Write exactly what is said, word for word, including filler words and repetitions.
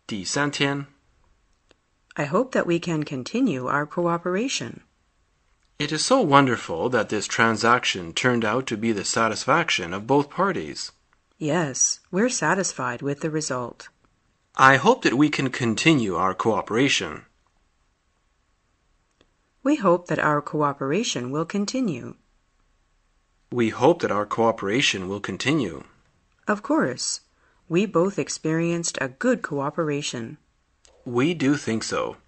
第三天 I hope that we can continue our cooperation. It is so wonderful that this transaction turned out to be the satisfaction of both parties. Yes, we're satisfied with the result. I hope that we can continue our cooperation. We hope that our cooperation will continue. We hope that our cooperation will continue. Of course, we both experienced a good cooperation. We do think so.